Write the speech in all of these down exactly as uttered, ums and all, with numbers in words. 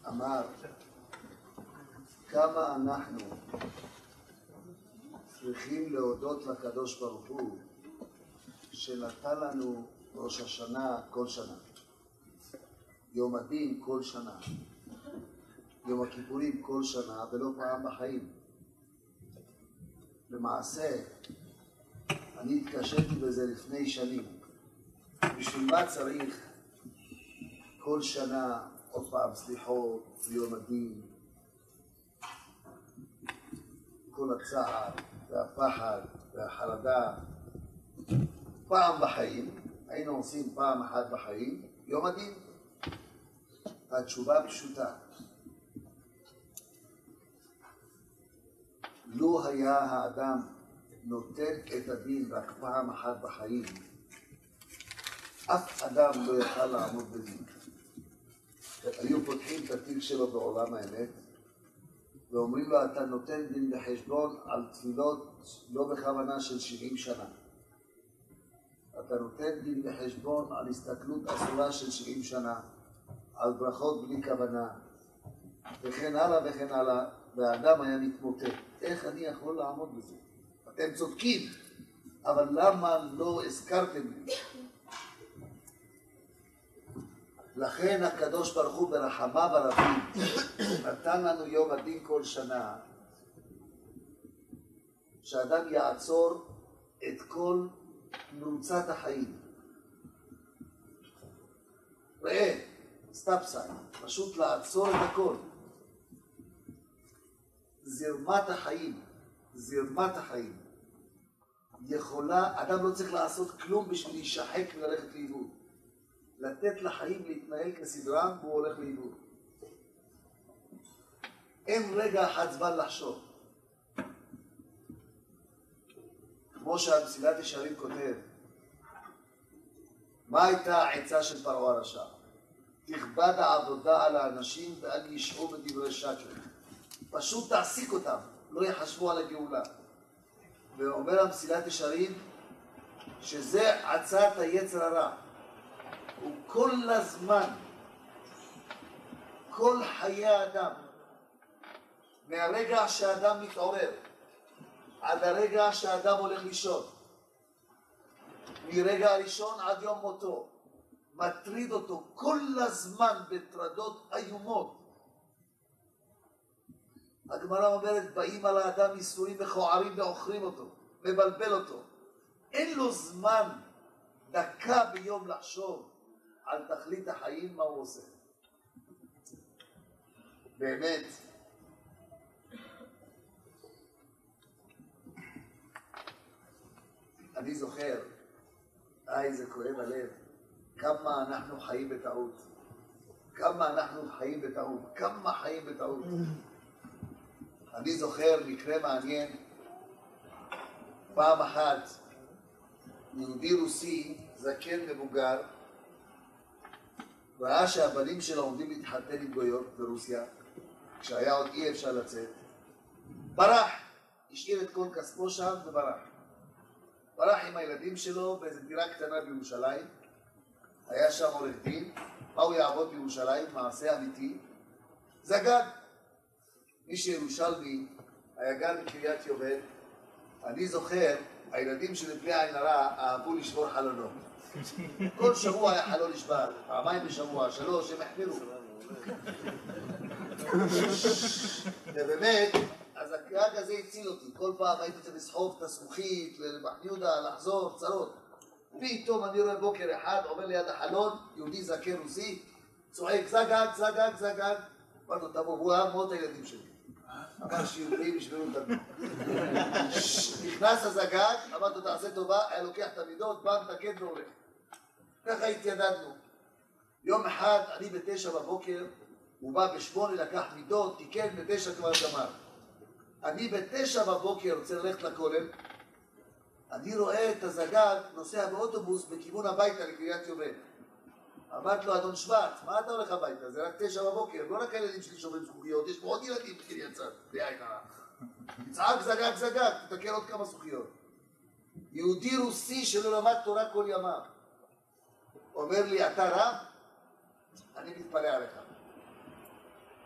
אמר, כמה אנחנו צריכים להודות לקדוש ברוך הוא שנתן לנו ראש השנה כל שנה, יום הדין כל שנה, יום הכיפורים כל שנה ולא פעם בחיים. למעשה, אני התקשרתי בזה לפני שנים. בשביל מה צריך כל שנה עוד פעם סליחות ויום הדין? כל הצער והפחד והחרדה. פעם בחיים, היינו עושים פעם אחת בחיים, יום הדין. התשובה פשוטה. לו היה האדם נותן את הדין רק פעם אחת בחיים, אף אדם לא יכל לעמוד בדין. היו פותחים את התיק שלו בעולם האמת, ואומרים לו, אתה נותן דין בחשבון על תפילות לא בכוונה של שבעים שנה. אתה נותן דין בחשבון על הסתכלות אסורה של שבעים שנה, על ברכות בלי כוונה, וכן הלאה וכן הלאה, והאדם היה מתמוטט. איך אני יכול לעמוד בזה? אתם צודקים, אבל למה לא הזכרתם לי? לכן הקדוש ברוך הוא ברחמיו הרבים נתן לנו יום הדין כל שנה, שאדם יעצור את כל מרוצת החיים. ראה, סטאפ סיין, פשוט לעצור את הכל. זרמת החיים, זרמת החיים יכולה, אדם לא צריך לעשות כלום בשביל להישחק וללכת לאיבוד. לתת לחיים להתנהל כסדרם והוא הולך לאיבוד. אין רגע אחד זמן לחשוב. כמו שהמסילת ישרים כותב, מה הייתה העצה של פרעה הרשע? תכבד העבודה על האנשים ואל ישעו בדברי שקר. פשוט תעסיק אותם, לא יחשבו על הגאולה. ואומר המסילת ישרים שזה עצת היצר הרע. הוא כל הזמן, כל חיי האדם, מהרגע שהאדם מתעורר עד הרגע שהאדם הולך לישון, מרגע הראשון עד יום מותו, מטריד אותו כל הזמן בטרדות איומות. הגמרא אומרת, באים על האדם ייסורים מכוערים ועוכרים אותו, מבלבל אותו. אין לו זמן דקה ביום לחשוב על תכלית החיים, מה הוא עושה. באמת, אני זוכר, איי, זה כואב הלב, כמה אנחנו חיים בטעות. כמה אנחנו חיים בטעות. כמה חיים בטעות. אני זוכר מקרה מעניין, פעם אחת, יהודי רוסי, זקן מבוגר, ראה שהבנים שלו עומדים להתחתן עם גויות ברוסיה, כשהיה עוד אי אפשר לצאת, ברח, השאיר את כל כספו שם וברח. ברח עם הילדים שלו באיזו דירה קטנה בירושלים, היה שם עורך דין, מה הוא יעבוד בירושלים? מעשה אמיתי, זגג. מי שירושלמי היה גר בקריית יובל, אני זוכר, הילדים שלי בלי עין הרע אהבו לשבור חלונות. כל שבוע היה חלון נשבר, פעמיים בשבוע, שלוש, הם החמירו. ובאמת, אז הקרק הזה הציל אותי. כל פעם הייתי צריך לסחוב את הזכוכית, למחנה יהודה, לחזור, צרות. פתאום אני רואה בוקר אחד, עובר ליד החלון, יהודי זקן רוסי, צועק, זגג, זגג, זגג. אמרנו, תבוא, הוא היה מאוד הילדים שלי. אמר שיהודים ישברו את הדבר. נכנס הזגג, אמרנו, תעשה טובה, היה לוקח את המידות, בא מתקד והולך. ככה התיידדנו. יום אחד, אני בתשע בבוקר, הוא בא בשמונה, לקח מידות, תיקן, בתשע כבר גמר. אני בתשע בבוקר רוצה ללכת לכולל, אני רואה את הזגג נוסע באוטובוס בכיוון הביתה לקריית יובל. אמרתי לו, אדון שוורץ, מה אתה הולך הביתה? זה רק תשע בבוקר, לא רק הילדים שלי שוברים זכוכיות, יש פה עוד ילדים בקריית צד, בלי עין הרע. תצעק זגג זגג, תתקן עוד כמה זכוכיות. יהודי רוסי שלא למד תורה כל ימיו. אומר לי, אתה רב? אני מתפלא עליך.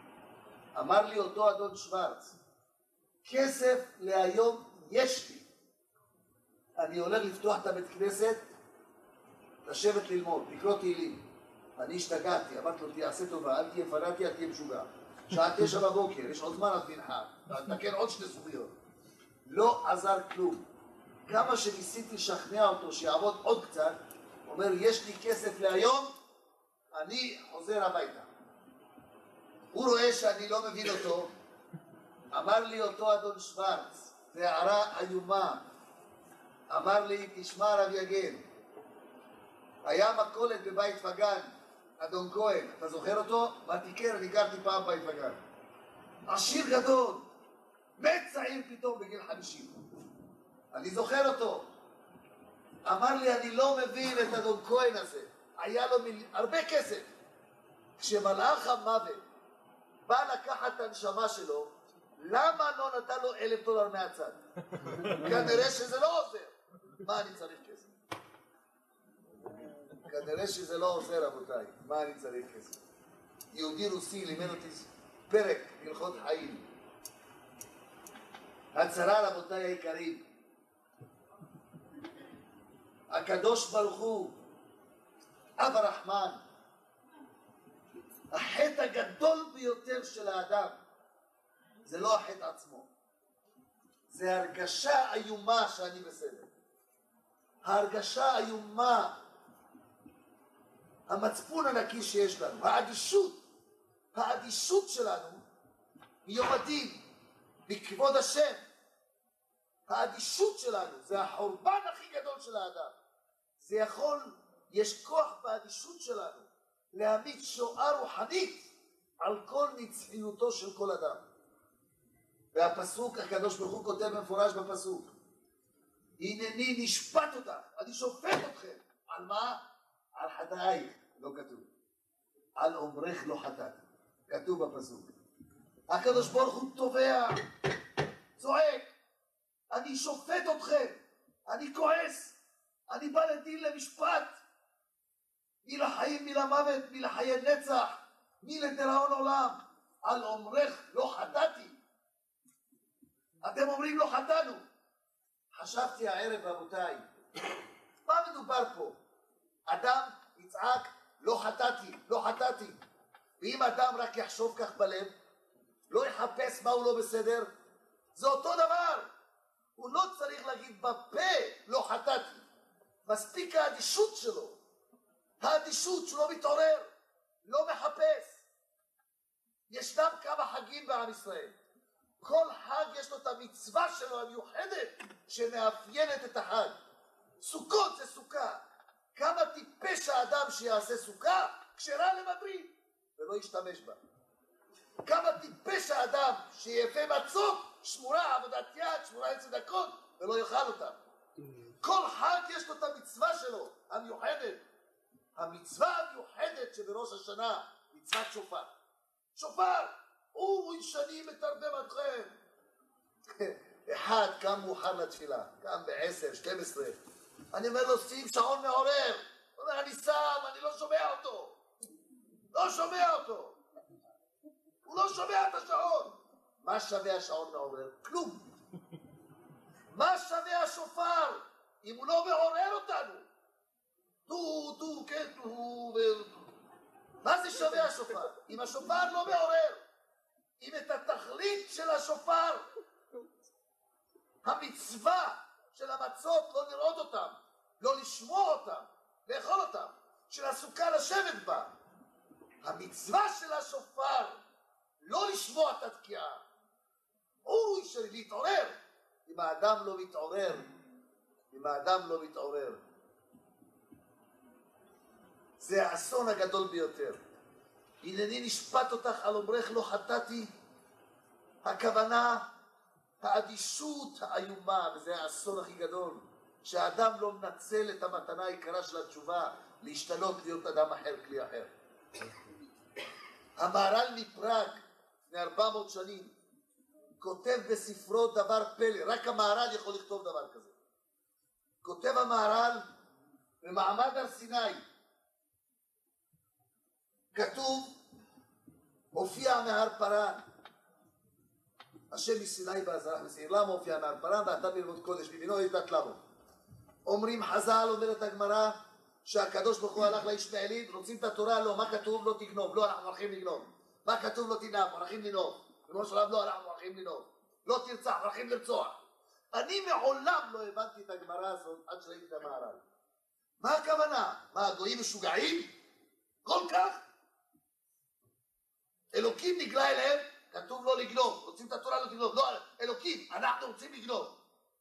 אמר לי אותו אדון שוורץ, כסף להיום יש לי. אני הולך לפתוח את הבית כנסת, לשבת ללמוד, לקרוא תהילים. אני השתגעתי, אמרתי לו, תעשה טובה, אל תהיה פנאטי, אל תהיה משוגע. שעה תשע בבוקר, יש עוד זמן עד מנחה, תתקן עוד שתי סוגיות. לא עזר כלום. כמה שניסיתי לשכנע אותו שיעבוד עוד קצת, אומר, יש לי כסף להיום, אני חוזר הביתה. הוא רואה שאני לא מבין אותו, אמר לי אותו אדון שוורץ, זה הערה איומה, אמר לי, תשמע רב יגן, היה מכולת בבית וגן, אדון כהן, אתה זוכר אותו? באתי כן, אני גרתי פעם בבית וגן. עשיר גדול, מת צעיר פתאום בגיל חמישים. אני זוכר אותו. אמר לי, אני לא מבין את אדון כהן הזה. היה לו מיל... הרבה כסף. כשמלאך המוות בא לקחת את הנשמה שלו, למה לא נתן לו אלף דולר מהצד? כנראה שזה לא עוזר. מה אני צריך כסף? כנראה שזה לא עוזר, רבותיי. מה אני צריך כסף? יהודי רוסי לימד אותי פרק הלכות חיים. הצרה, רבותיי היקרים, הקדוש ברוך הוא, אב הרחמן, החטא הגדול ביותר של האדם זה לא החטא עצמו, זה הרגשה איומה שאני בסדר. ההרגשה איומה, המצפון הנקי שיש לנו, האדישות, האדישות שלנו מיום הדין, בכבוד השם, האדישות שלנו זה החורבן הכי גדול של האדם. זה יכול, יש כוח באדישות שלנו להמיט שואה רוחנית על כל נצחיותו של כל אדם. והפסוק, הקדוש ברוך הוא כותב במפורש בפסוק, הנני נשפט אותך, אני שופט אתכם. על מה? על חטאייך, לא כתוב. על אומרך לא חטאת, כתוב בפסוק. הקדוש ברוך הוא תובע, צועק, אני שופט אתכם, אני כועס, אני בא לדין למשפט, מי לחיים, מי למוות, מי לחיי נצח, מי לדיראון עולם, על אומרך לא חטאתי. אתם אומרים לא חטאנו. חשבתי הערב, רבותיי, מה מדובר פה? אדם יצעק לא חטאתי, לא חטאתי. ואם אדם רק יחשוב כך בלב, לא יחפש מה הוא לא בסדר, זה אותו דבר. הוא לא צריך להגיד בפה לא חטאתי. מספיק האדישות שלו, האדישות שלו מתעורר, לא מחפש. ישנם כמה חגים בעם ישראל. כל חג יש לו את המצווה שלו המיוחדת שמאפיינת את החג. סוכות זה סוכה. כמה טיפש האדם שיעשה סוכה כשרה למבריא ולא ישתמש בה. כמה טיפש האדם שיפה מצות, שמורה עבודת יד, שמורה צדקות ולא יאכל אותה. כל חג יש לו את המצווה שלו המיוחדת. המצווה המיוחדת שבראש השנה, מצוות שופר. שופר! אורו ישנים מתרדמתכם. אחד קם מאוחר לתפילה, קם בעשר, שתים עשרה. אני אומר לו, שים שעון מעורר. הוא אומר, אני שם, אני לא שומע אותו. לא שומע אותו. הוא לא שומע את השעון. מה שווה השעון מעורר? כלום. מה שווה השופר אם הוא לא מעורר אותנו? דו, דו, כן, דו, מה זה שווה השופר? אם השופר לא מעורר, אם את התכלית של השופר, המצווה של המצות, לא לראות אותם, לא לשמוע אותם, לאכול אותם, של הסוכה לשבת בה. המצווה של השופר, לא לשמוע את התקיעה. הוא שלי להתעורר. אם האדם לא מתעורר, אם האדם לא מתעורר, זה האסון הגדול ביותר. הנני נשפט אותך על אומרך לא חטאתי. הכוונה, האדישות האיומה, וזה האסון הכי גדול, שהאדם לא מנצל את המתנה היקרה של התשובה, להשתנות להיות אדם אחר, כלי אחר. המהר"ל מפראג, לפני ארבע מאות שנים, כותב בספרו דבר פלא, רק המהר"ל יכול לכתוב דבר כזה. כותב המהר"ל, במעמד הר סיני, כתוב, הופיע מהר פרן, השם מסיני בעזרח מסעיר. למה הופיע מהר פרן? ואתה מלמוד קודש מבינו ידעת למה. אומרים חז"ל, אומרת הגמרא, שהקדוש ברוך הוא הלך לישמעאלים, רוצים את התורה, לא, מה כתוב? לא תגנוב, לא, אנחנו הולכים לגנוב. מה כתוב? לא תנאף, הולכים לנאוף. ריבונו של עולם, לא, אנחנו הולכים לנאוף. לא תרצח, הולכים לרצוח. אני מעולם לא הבנתי את הגמרא הזאת עד שראיתי את המהר"ל. מה הכוונה? מה, הגויים משוגעים? כל כך? אלוקים נגלה אליהם, כתוב לא לגנוב, רוצים את התורה לא תגנוב. לא, אלוקים, אנחנו רוצים לגנוב.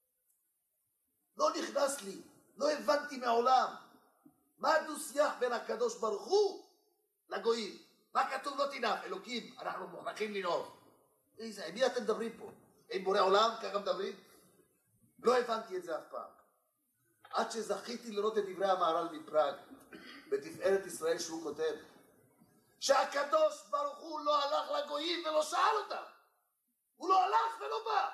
לא נכנס לי, לא הבנתי מעולם. מה הדו-שיח בין הקדוש ברוך הוא לגויים? מה כתוב לא תנאף? אלוקים, אנחנו מוכרחים לנאוף. איזה, עם מי אתם מדברים פה? עם בורא עולם, ככה מדברים? לא הבנתי את זה אף פעם. עד שזכיתי לראות את דברי המהר"ל מפראג, בתפארת ישראל, שהוא כותב, שהקדוש ברוך הוא לא הלך לגויים ולא שאל אותם. הוא לא הלך ולא בא.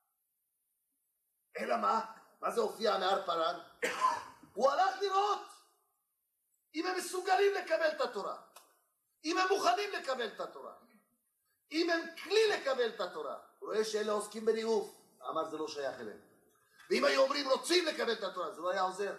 אלא מה? מה זה הופיע מהר פרן? הוא הלך לראות אם הם מסוגלים לקבל את התורה, אם הם מוכנים לקבל את התורה, אם הם כלי לקבל את התורה. הוא רואה שאלה עוסקים בניאוף, אמר זה לא שייך אליהם. ואם היו אומרים רוצים לקבל את התורה, זה לא היה עוזר.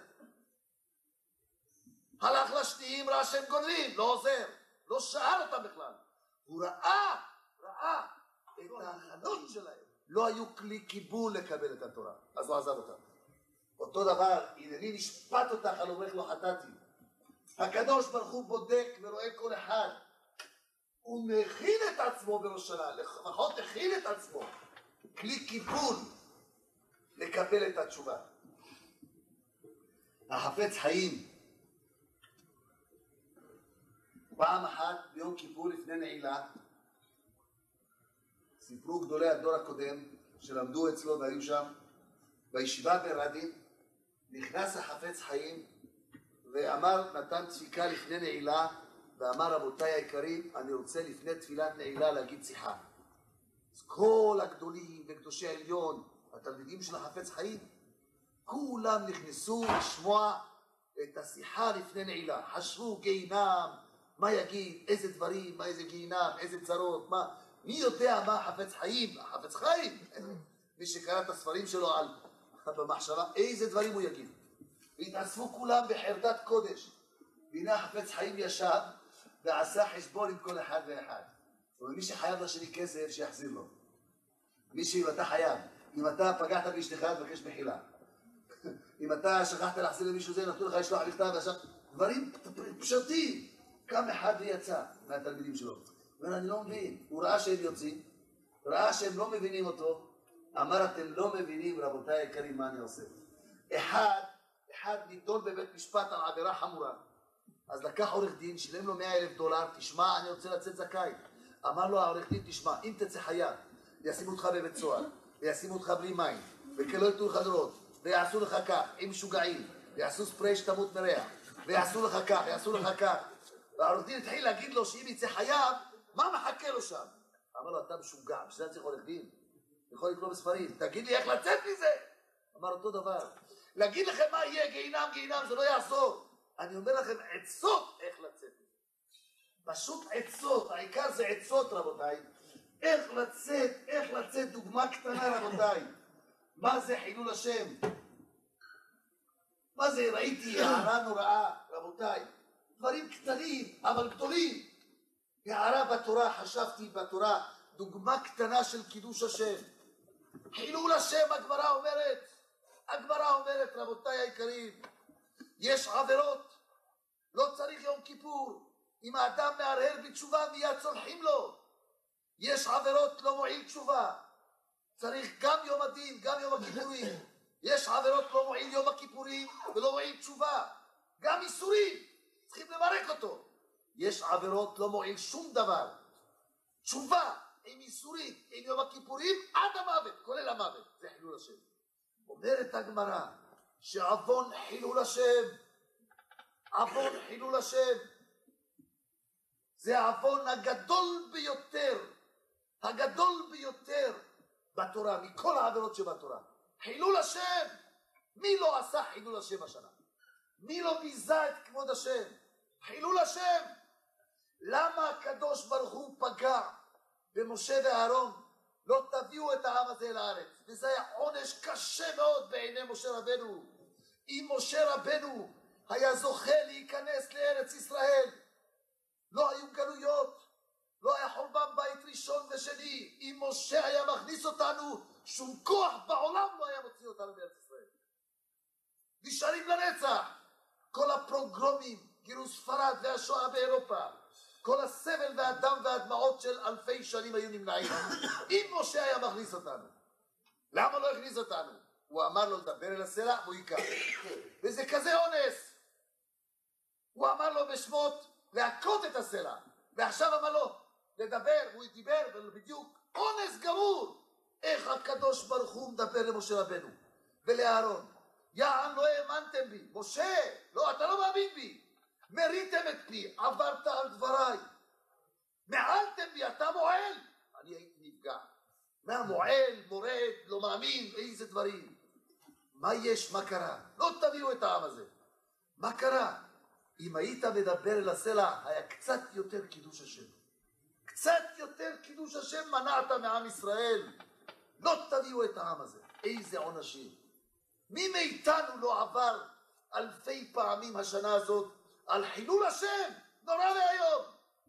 הלך לשניים, ראה שהם גונבים, לא עוזר, לא שאל אותם בכלל. הוא ראה, ראה את ההכנות שלהם, לא היו כלי קיבול לקבל את התורה, אז הוא עזב אותם. אותו דבר, הנני נשפט אותך על אומרך לא חטאתי. הקדוש ברוך הוא בודק ורואה כל אחד, הוא מכין את עצמו בראש שנה, לפחות הכין את עצמו, כלי קיבול לקבל את התשובה. החפץ חיים, פעם אחת ביום כיפור לפני נעילה, סיפרו גדולי הדור הקודם שלמדו אצלו והיו שם, בישיבה ברדין, נכנס החפץ חיים ואמר, נתן דפיקה לפני נעילה, ואמר רבותיי היקרים, אני רוצה לפני תפילת נעילה להגיד שיחה. אז כל הגדולים וקדושי העליון, התלמידים של החפץ חיים, כולם נכנסו לשמוע את השיחה לפני נעילה. חשבו גיהינם, מה יגיד, איזה דברים, מה איזה גיהינם, איזה צרות, מה, מי יודע מה החפץ חיים, החפץ חיים, מי שקרא את הספרים שלו על, במחשבה, איזה דברים הוא יגיד. והתאספו כולם בחרדת קודש. והנה החפץ חיים ישב ועשה חשבון עם כל אחד ואחד. ומי שחייב לשני כסף שיחזיר לו. מי שאם אתה חייב, אם אתה פגעת באשתך תבקש מחילה. אם אתה שכחת להחזיר למישהו זה, נתנו לך לשלוח מכתב ועכשיו דברים פשוטים. קם אחד ויצא מהתלמידים שלו. ואומר, אני לא מבין. הוא ראה שהם יוצאים, ראה שהם לא מבינים אותו, אמר, אתם לא מבינים, רבותיי היקרים, מה אני עושה. אחד, אחד נידון בבית משפט על עבירה חמורה. אז לקח עורך דין, שילם לו מאה אלף דולר, תשמע, אני רוצה לצאת זכאי. אמר לו העורך דין, תשמע, אם תצא חייב, ישימו אותך בבית סוהר, וישימו אותך בלי מים, וכלא יתנו לך לראות, ויעשו לך כך, עם משוגעים, ויעשו ספרי שתמות מריח, ויעשו לך כך, ויעשו לך כך. והעורך דין התחיל להגיד לו שאם יצא חייב, מה מחכה לו שם? אמר לו, אתה משוגע, בשביל זה צריך עורך דין. יכול לקרוא בספרים, תגיד לי איך לצאת מזה. אמר אותו דבר, להגיד לכם מה יהיה, גיהינם, גיהינם, זה לא יעזור. אני אומר לכם עצות איך לצאת. פשוט עצות, העיקר זה עצות רבותיי. איך לצאת, איך לצאת, דוגמה קטנה רבותיי. מה זה חילול השם? מה זה ראיתי הערה נוראה רבותיי. דברים קטנים אבל גדולים. הערה בתורה, חשבתי בתורה, דוגמה קטנה של קידוש השם. חילול השם, הגמרא אומרת, הגמרא אומרת רבותיי היקרים, יש עבירות, לא צריך יום כיפור, אם האדם מהרהר בתשובה מיד צולחים לו. יש עבירות לא מועיל תשובה, צריך גם יום הדין, גם יום הכיפורים. יש עבירות לא מועיל יום הכיפורים ולא מועיל תשובה, גם איסורים, צריכים למרק אותו. יש עבירות לא מועיל שום דבר, תשובה עם איסורים, עם יום הכיפורים עד המוות, כולל המוות, זה חילול השם. אומרת הגמרא שעוון חילול השם, עוון חילול השם, זה העוון הגדול ביותר, הגדול ביותר בתורה, מכל העבירות שבתורה. חילול השם, מי לא עשה חילול השם השנה? מי לא ביזה את כבוד השם? חילול השם. למה הקדוש ברוך הוא פגע במשה ואהרון לא תביאו את העם הזה לארץ. וזה היה עונש קשה מאוד בעיני משה רבנו. אם משה רבנו היה זוכה להיכנס לארץ ישראל, לא היו גלויות, לא היה חורבן בית ראשון ושני. אם משה היה מכניס אותנו, שום כוח בעולם לא היה מוציא אותנו מארץ ישראל. נשארים לנצח. כל הפרוגרומים, גירוש ספרד והשואה באירופה, כל הסבל והדם והדמעות של אלפי שנים היו נמנעים. אם משה היה מכניס אותנו, למה לא הכניס אותנו? הוא אמר לו לדבר אל הסלע והוא ייקח. וזה כזה אונס. הוא אמר לו בשמות להכות את הסלע, ועכשיו אמר לו לדבר, והוא דיבר, ובדיוק אונס גמור. איך הקדוש ברוך הוא מדבר למשה רבנו ולאהרון. יען לא האמנתם בי. משה, לא, אתה לא מאמין בי. מריתם את פי, עברת על דבריי, מעלתם בי, אתה מועל. אני הייתי נפגע. מה מועל, מורד, לא מאמין, איזה דברים. מה יש, מה קרה? לא תביאו את העם הזה. מה קרה? אם היית מדבר אל הסלע, היה קצת יותר קידוש השם. קצת יותר קידוש השם מנעת מעם ישראל. לא תביאו את העם הזה. איזה עונשים. מי מאיתנו לא עבר אלפי פעמים השנה הזאת על חילול השם? נורא להיום.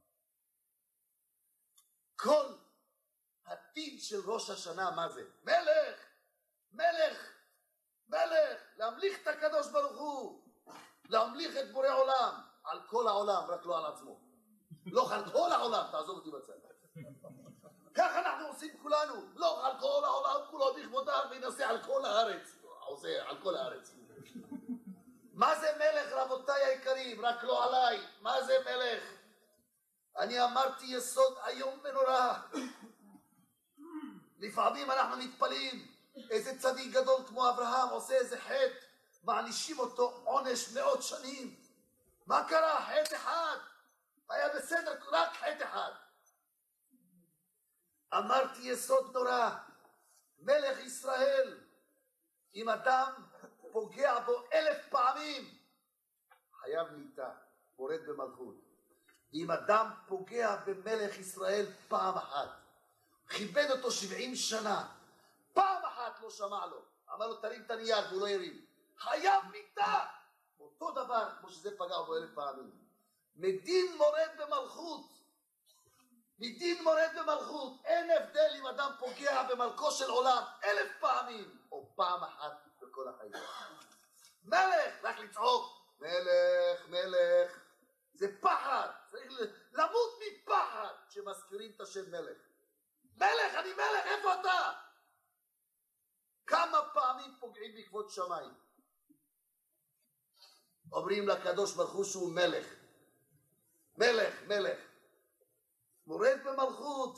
כל הדין של ראש השנה, מה זה? מלך, מלך, מלך, להמליך את הקדוש ברוך הוא, להמליך את בורא עולם, על כל העולם, רק לא על עצמו. לא על כל העולם, תעזוב אותי בצד. ככה אנחנו עושים כולנו, לא על כל העולם, כולו בכבודם, וינסה על כל הארץ. עושה על כל הארץ. מה זה מלך, רבותיי היקרים? רק לא עליי. מה זה מלך? אני אמרתי יסוד היום ונורא. לפעמים אנחנו מתפלאים, איזה צדיק גדול כמו אברהם עושה איזה חטא, מענישים אותו עונש מאות שנים. מה קרה? חטא אחד. היה בסדר, רק חטא אחד. אמרתי יסוד נורא. מלך ישראל, אם אדם פוגע בו אלף פעמים, חייב מיתה, מורד במלכות. אם אדם פוגע במלך ישראל פעם אחת, כיבד אותו שבעים שנה, פעם אחת לא שמע לו, אמר לו תרים את הנייר והוא לא ירים, חייב מיתה. אותו דבר כמו שזה פגע בו אלף פעמים. מדין מורד במלכות, מדין מורד במלכות. אין הבדל אם אדם פוגע במלכו של עולם אלף פעמים או פעם אחת בכל החיים. מלך, רק לצעוק מלך, מלך, זה פחד. צריך למות מפחד שמזכירים את השם מלך. מלך, אני מלך, איפה אתה? כמה פעמים פוגעים בכבוד שמיים? אומרים לקדוש ברוך הוא שהוא מלך, מלך, מלך, מורד במלכות.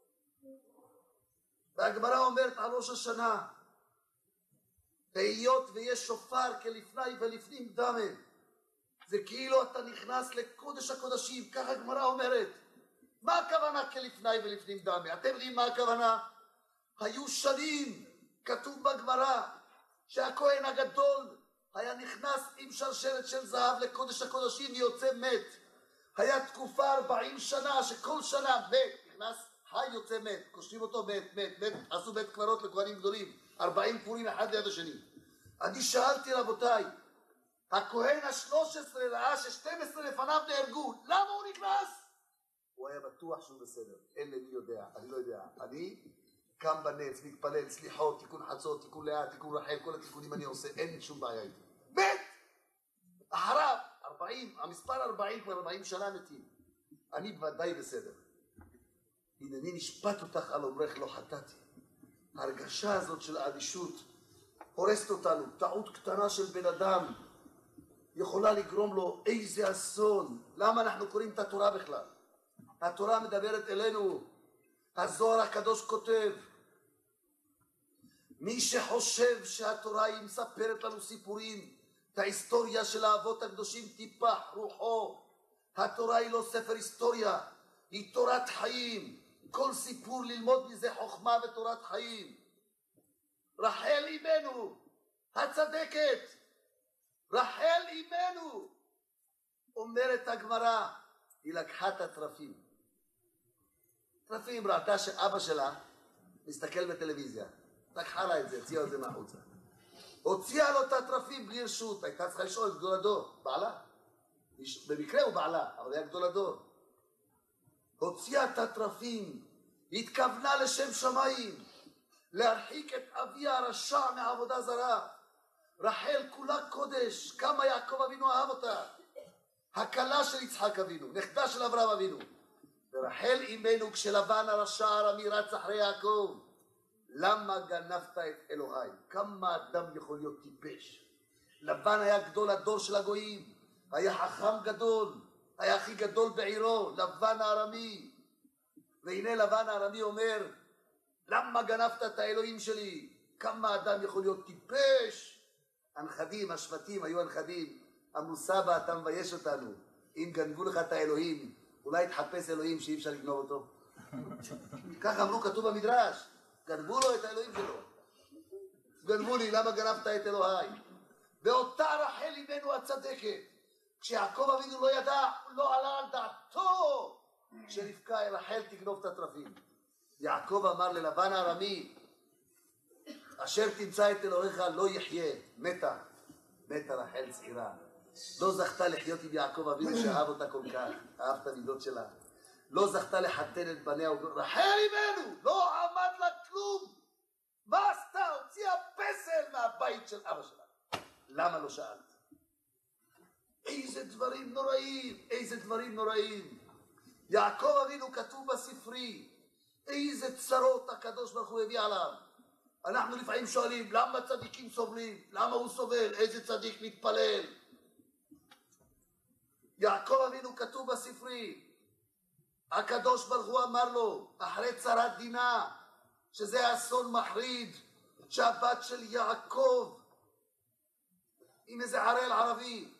והגמרא אומרת על ראש השנה, היות ויש שופר כלפני ולפנים דמה, זה כאילו אתה נכנס לקודש הקודשים. ככה הגמרא אומרת. מה הכוונה כלפני ולפנים דמה? אתם יודעים מה הכוונה? היו שנים, כתוב בגמרא, שהכהן הגדול היה נכנס עם שרשרת של זהב לקודש הקודשים ויוצא מת. היה תקופה ארבעים שנה שכל שנה מת, נכנס חי יוצא מת, קושרים אותו מת, מת, מת, עשו בית קברות לכהנים גדולים, ארבעים כפורים אחד ליד השני. אני שאלתי רבותיי, הכהן השלוש עשרה ראה ששתים עשרה לפניו נהרגו, למה הוא נכנס? הוא היה בטוח שהוא בסדר. אין לי יודע, אני לא יודע. אני קם בנץ, מתפלל, סליחות, תיקון חצות, תיקון לאה, תיקון רחל, כל התיקונים אני עושה, אין שום בעיה איתי. מת! אחריו, ארבעים, המספר ארבעים, כבר ארבעים שנה מתים. אני בוודאי בסדר. הנני נשפט אותך על אומרך לא חטאתי. ההרגשה הזאת של האדישות הורסת אותנו. טעות קטנה של בן אדם יכולה לגרום לו איזה אסון. למה אנחנו קוראים את התורה בכלל? התורה מדברת אלינו. הזוהר הקדוש כותב, מי שחושב שהתורה היא מספרת לנו סיפורים, את ההיסטוריה של האבות הקדושים, טיפח רוחו. התורה היא לא ספר היסטוריה, היא תורת חיים. כל סיפור ללמוד מזה חוכמה ותורת חיים. רחל אימנו הצדקת, רחל אימנו, אומרת הגמרא, היא לקחה את הטרפים. טרפים ראתה שאבא שלה מסתכל בטלוויזיה. לקחה לה את זה, הציעה את זה מהחוצה. הוציאה לו את הטרפים בלי רשות, הייתה צריכה לשאול את גדול הדור, בעלה. במקרה הוא בעלה, אבל היה גדול הדור. הוציאה את הטרפים, התכוונה לשם שמיים, להרחיק את אביה הרשע מעבודה זרה. רחל כולה קודש, כמה יעקב אבינו אהב אותה. הכלה של יצחק אבינו, נכדה של אברהם אבינו. ורחל אימנו כשלבן הרשע הרמי רץ אחרי יעקב. למה גנבת את אלוהי? כמה אדם יכול להיות טיפש? לבן היה גדול הדור של הגויים, היה חכם גדול, היה הכי גדול בעירו, לבן הארמי. והנה לבן הארמי אומר, למה גנבת את האלוהים שלי? כמה אדם יכול להיות טיפש? הנכדים, השבטים, היו הנכדים, אמרו סבא אתה מבייש אותנו, אם גנבו לך את האלוהים, אולי תחפש אלוהים שאי אפשר לגנוב אותו. כך אמרו, כתוב במדרש, גנבו לו את האלוהים שלו. גנבו לי, למה גנבת את אלוהי? ואותה רחל אימנו הצדקת, כשיעקב אבינו לא ידע, לא עלה על דעתו, שרבקה רחל תגנוב את הטרפים. יעקב אמר ללבן הארמי, אשר תמצא את אלוהיך לא יחיה, מתה. מתה רחל צעירה. לא זכתה לחיות עם יעקב אבינו שאהב אותה כל כך, אהב את המידות שלה. לא זכתה לחתן את בניה, רחל אימנו, לא עמד לה כלום. מה עשתה? הוציאה פסל מהבית של אבא שלה. למה לא שאלת? איזה דברים נוראים, איזה דברים נוראים. יעקב אבינו כתוב בספרי, איזה צרות הקדוש ברוך הוא הביא עליו. אנחנו לפעמים שואלים, למה צדיקים סובלים? למה הוא סובל? איזה צדיק מתפלל? יעקב אבינו כתוב בספרי, הקדוש ברוך הוא אמר לו, אחרי צרת דינה, שזה אסון מחריד, שהבת של יעקב, עם איזה ערל ערבי,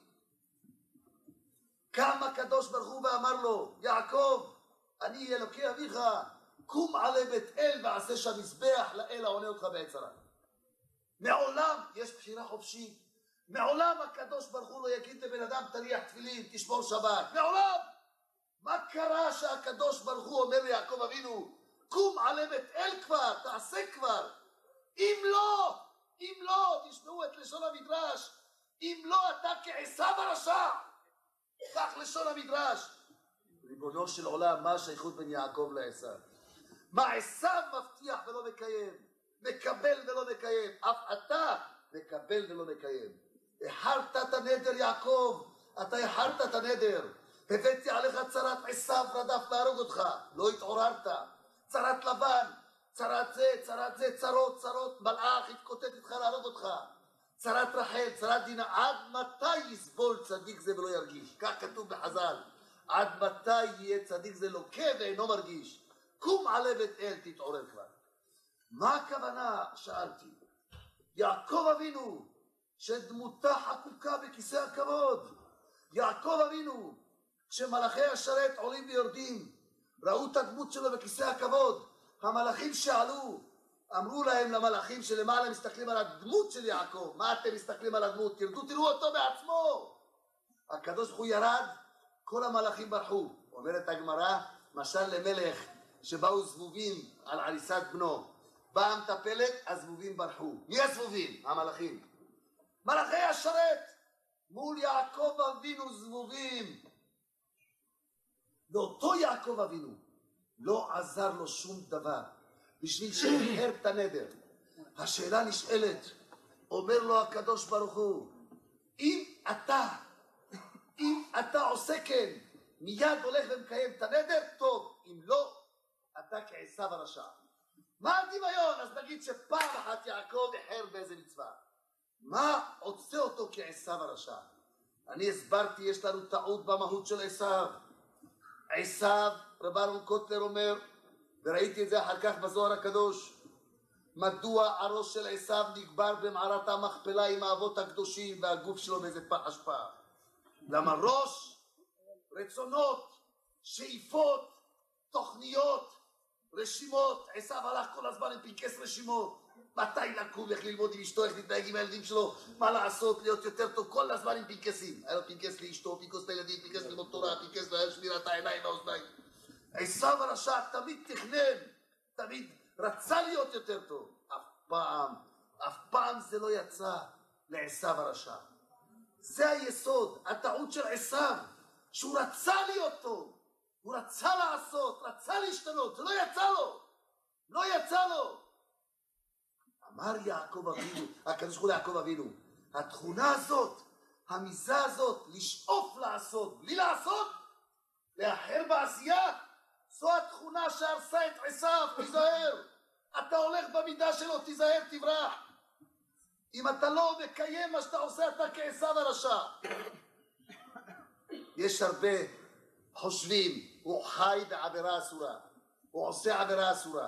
קם הקדוש ברוך הוא ואמר לו, יעקב, אני אלוקי אביך, קום עלי בית אל ועשה שם מזבח לאל העונה אותך בעת צרה. מעולם, יש בחירה חופשית, מעולם הקדוש ברוך הוא לא יגיד לבן אדם תניח תפילין, תשמור שבת, מעולם. מה קרה שהקדוש ברוך הוא אומר ליעקב אבינו, קום עלי בית אל כבר, תעשה כבר. אם לא, אם לא, תשמעו את לשון המדרש, אם לא אתה כעשיו הרשע, כך לשון המדרש. ריבונו של עולם, מה השייכות בין יעקב לעשיו? מה עשיו מבטיח ולא מקיים, מקבל ולא מקיים, אף אתה מקבל ולא מקיים. החרת את הנדר יעקב, אתה החרת את הנדר, הבאתי עליך צרת עשיו רדף להרוג אותך, לא התעוררת. צרת לבן, צרת זה, צרת זה, צרות, צרות, מלאך התקוטט איתך להרוג אותך. צרת רחל, צרת דינה, עד מתי יסבול צדיק זה ולא ירגיש? כך כתוב בחז"ל, עד מתי יהיה צדיק זה לוקה ואינו מרגיש? קום עלי בית אל, תתעורר כבר. מה הכוונה? שאלתי. יעקב אבינו, שדמותה חקוקה בכיסא הכבוד. יעקב אבינו, כשמלאכי השרת עולים ויורדים, ראו את הדמות שלו בכיסא הכבוד. המלאכים שאלו, אמרו להם למלאכים שלמעלה מסתכלים על הדמות של יעקב. מה אתם מסתכלים על הדמות? תרדו תראו אותו בעצמו. הקדוש ברוך הוא ירד, כל המלאכים ברחו. אומרת הגמרא, משל למלך שבאו זבובים על עריסת בנו. באה המטפלת, הזבובים ברחו. מי הזבובים? המלאכים. מלאכי השרת, מול יעקב אבינו זבובים. ואותו יעקב אבינו לא עזר לו שום דבר בשביל שאחר את הנדר. השאלה נשאלת, אומר לו הקדוש ברוך הוא, אם אתה, אם אתה עושה כן, מיד הולך ומקיים את הנדר, טוב, אם לא, אתה כעשיו הרשע. מה הדמיון? אז נגיד שפעם אחת יעקב אחר באיזה מצווה. מה עושה אותו כעשיו הרשע? אני הסברתי, יש לנו טעות במהות של עשיו. עשיו, רב אהרון קוטלר אומר, וראיתי את זה אחר כך בזוהר הקדוש, מדוע הראש של עשיו נגבר במערת המכפלה עם האבות הקדושים והגוף שלו באיזה פח אשפה? למה ראש, רצונות, שאיפות, תוכניות, רשימות, עשיו הלך כל הזמן עם פנקס רשימות, מתי לקום, איך ללמוד עם אשתו, איך להתנהג עם הילדים שלו, מה לעשות, להיות יותר טוב, כל הזמן עם פנקסים. היה לו פנקס לאשתו, פנקס לילדים, פנקס ללמוד תורה, פנקס לשמירת העיניים והאוזניים. עשיו הרשע תמיד תכנן, תמיד רצה להיות יותר טוב. אף פעם, אף פעם זה לא יצא לעשיו הרשע. זה היסוד, הטעות של עשיו, שהוא רצה להיות טוב, הוא רצה לעשות, רצה להשתנות, זה לא יצא לו, לא יצא לו. אמר יעקב אבינו, הקדוש ברוך הוא ליעקב אבינו, התכונה הזאת, המיזה הזאת, לשאוף לעשות, בלי לעשות, לאחר בעשייה, זו התכונה שהרסה את עשיו, תיזהר. אתה הולך במידה שלו, תיזהר, תברח. אם אתה לא מקיים מה שאתה עושה, אתה כעשיו הרשע. יש הרבה חושבים, הוא חי בעבירה אסורה, הוא עושה עבירה אסורה.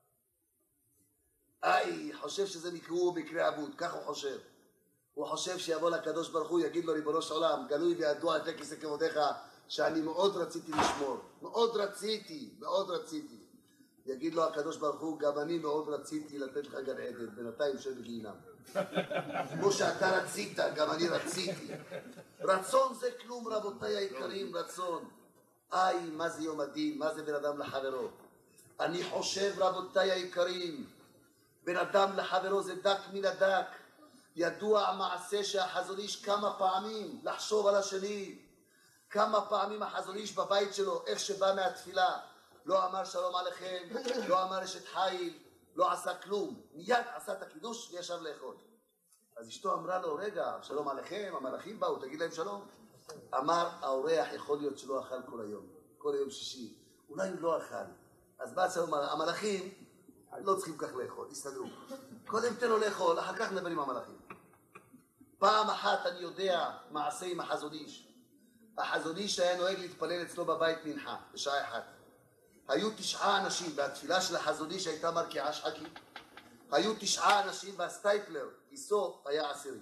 איי, חושב שזה מקרה מקרה אבוד, כך הוא חושב. הוא חושב שיבוא לקדוש ברוך הוא, יגיד לו, ריבונו של עולם, גלוי וידוע לפני כיסא כבודיך, שאני מאוד רציתי לשמור, מאוד רציתי, מאוד רציתי. יגיד לו הקדוש ברוך הוא, גם אני מאוד רציתי לתת לך גן עדן, בינתיים של בגיהינום. כמו שאתה רצית, גם אני רציתי. רצון זה כלום, רבותיי היקרים, רצון. איי, מה זה יום הדין, מה זה בן אדם לחברו. אני חושב, רבותיי היקרים, בן אדם לחברו זה דק מן הדק. ידוע המעשה שהחזון איש כמה פעמים לחשוב על השני. כמה פעמים החזון איש בבית שלו, איך שבא מהתפילה, לא אמר שלום עליכם, לא אמר אשת חיל, לא עשה כלום. מיד עשה את הקידוש וישב לאכול. אז אשתו אמרה לו, רגע, שלום עליכם, המלאכים באו, תגיד להם שלום. אמר, האורח יכול להיות שלא אכל כל היום, כל היום שישי. אולי הוא לא אכל. אז בא שלום, המלאכים לא צריכים כך לאכול, תסתדרו. קודם תן לו לאכול, אחר כך נדבר עם המלאכים. פעם אחת אני יודע מעשה עם החזון איש. החזון איש היה נוהג להתפלל אצלו בבית מנחה, בשעה אחת. היו תשעה אנשים, והתפילה של החזון איש הייתה מרקיעה שחקים. היו תשעה אנשים, והסטייפלר, גיסו, היה עשירי.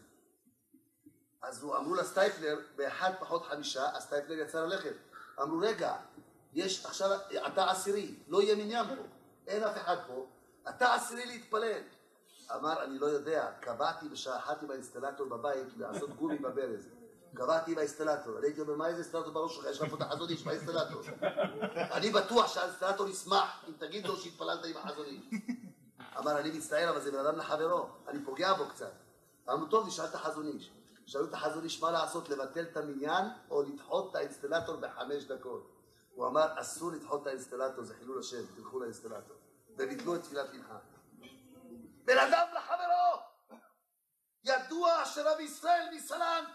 אז הוא אמרו לסטייפלר, באחד פחות חמישה, הסטייפלר יצא ללכת. אמרו, רגע, יש עכשיו, אתה עשירי, לא יהיה מניין פה, אין אף אחד פה, אתה עשירי להתפלל. אמר, אני לא יודע, קבעתי בשעה אחת עם האינסטלטור בבית לעשות גומי בברז. קבעתי עם האינסטלטור, אני הייתי אומר, מה איזה אינסטלטור בראש שלך? יש לך פה את החזון איש, מה האינסטלטור? אני בטוח שהאינסטלטור ישמח אם תגיד לו שהתפללת עם החזון איש. אמר, אני מצטער, אבל זה בן אדם לחברו, אני פוגע בו קצת. אמרו, טוב, נשאל את החזון איש. שאלו את החזון איש מה לעשות, לבטל את המניין או לדחות את האינסטלטור בחמש דקות. הוא אמר, אסור לדחות את האינסטלטור, זה חילול השם, תלכו לאינסטלטור. וביטלו את תפילת מנחה. בן אדם לחברו! ידוע שרב ישראל מסלנט,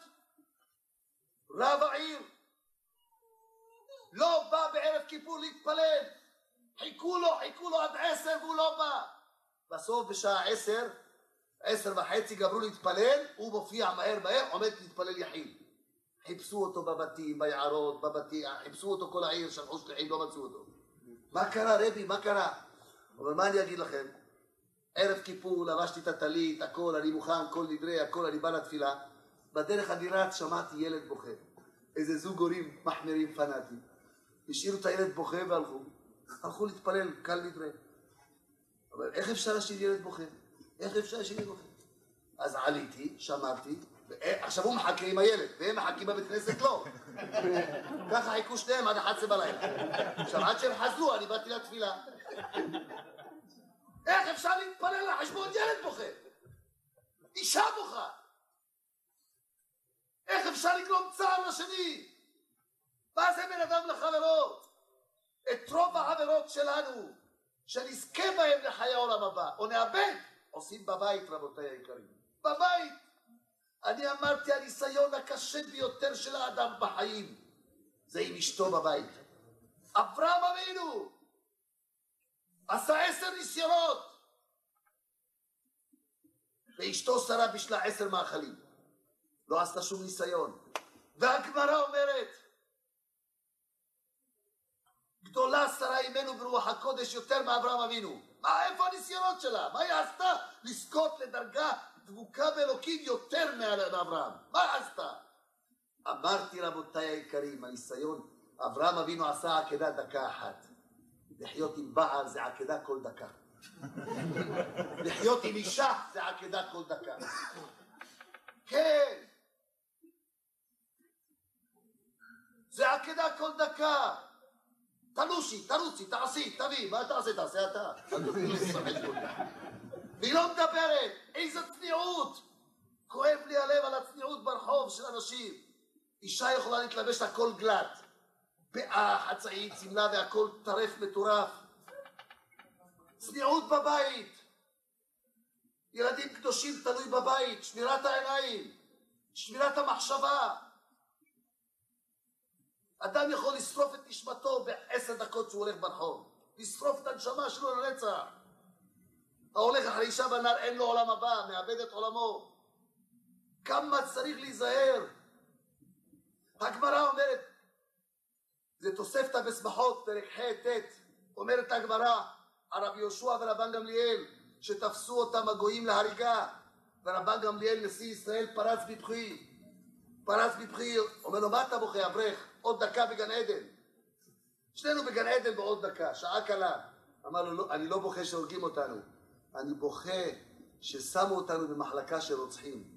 רב העיר, לא בא בערב כיפור להתפלל. חיכו לו, חיכו לו עד עשר והוא לא בא. בסוף בשעה עשר, עשר וחצי גברו להתפלל, הוא מופיע מהר מהר, עומד להתפלל יחיד. חיפשו אותו בבתים, ביערות, בבתים, חיפשו אותו כל העיר, שלחו שליחים, לא מצאו אותו. מה קרה רבי, מה קרה? אבל מה אני אגיד לכם? ערב כיפור, לבשתי את הטלית, הכל, אני מוכן, כל נדרי, הכל, אני בא לתפילה. בדרך אני רץ, שמעתי ילד בוכה. איזה זוג הורים מחמירים פנאטים. השאירו את הילד בוכה והלכו. הלכו להתפלל, קל נדרי. אבל איך אפשר להשאיר ילד בוכה? איך אפשר להשאיר ילד בוכה? אז עליתי, שמרתי, עכשיו הוא מחכה עם הילד, והם מחכים בבית כנסת לא. ככה חיכו שניהם עד אחת עשרה בלילה. עכשיו עד שהם חזרו, אני באתי לתפילה. איך אפשר להתפלל על חשבון ילד בוכה? אישה בוכה. איך אפשר לגרום צער לשני? מה זה בן אדם לחברו? את רוב העבירות שלנו, שנזכה בהם לחיי העולם הבא, או נאבד, עושים בבית, רבותיי היקרים. בבית. אני אמרתי, הניסיון הקשה ביותר של האדם בחיים, זה עם אשתו בבית. אברהם אבינו עשה עשר ניסיונות, ואשתו שרה בשלה עשר מאכלים. לא עשתה שום ניסיון. והגמרא אומרת, גדולה שרה אימנו ברוח הקודש יותר מאברהם אבינו. מה, איפה הניסיונות שלה? מה היא עשתה? לזכות לדרגה דבוקה באלוקים יותר מאברהם. מה היא עשתה? אמרתי רבותיי היקרים, הניסיון, אברהם אבינו עשה עקדה דקה אחת. לחיות עם בעל זה עקדה כל דקה. לחיות עם אישה זה עקדה כל דקה. כן. זה עקדה כל דקה. תנושי, תרוצי, תעשי, תביא, מה תעשה? תעשה אתה. והיא לא מדברת, איזה צניעות. כואב לי הלב על הצניעות ברחוב של אנשים. אישה יכולה להתלבש הכל גלת. פאה, חצאית, סמלה והכל טרף מטורף. צניעות בבית. ילדים קדושים תלוי בבית, שמירת העיניים, שמירת המחשבה. אדם יכול לשרוף את נשמתו בעשר דקות שהוא הולך ברחוב. לשרוף את הנשמה שלו לנצח. ההולך אחרי אישה בנר אין לו עולם הבא, מאבד את עולמו. כמה צריך להיזהר. הגמרא אומרת, זה תוספתא בשמחות, פרק ח' ט', אומרת הגמרא, הרב יהושע ורבן גמליאל, שתפסו אותם הגויים להריגה, ורבן גמליאל נשיא ישראל פרץ בבכי, פרץ בבכי, אומר לו, מה אתה בוכה אברך? עוד דקה בגן עדן. שנינו בגן עדן בעוד דקה, שעה קלה. אמר לו, לא, אני לא בוכה שהורגים אותנו, אני בוכה ששמו אותנו במחלקה של רוצחים.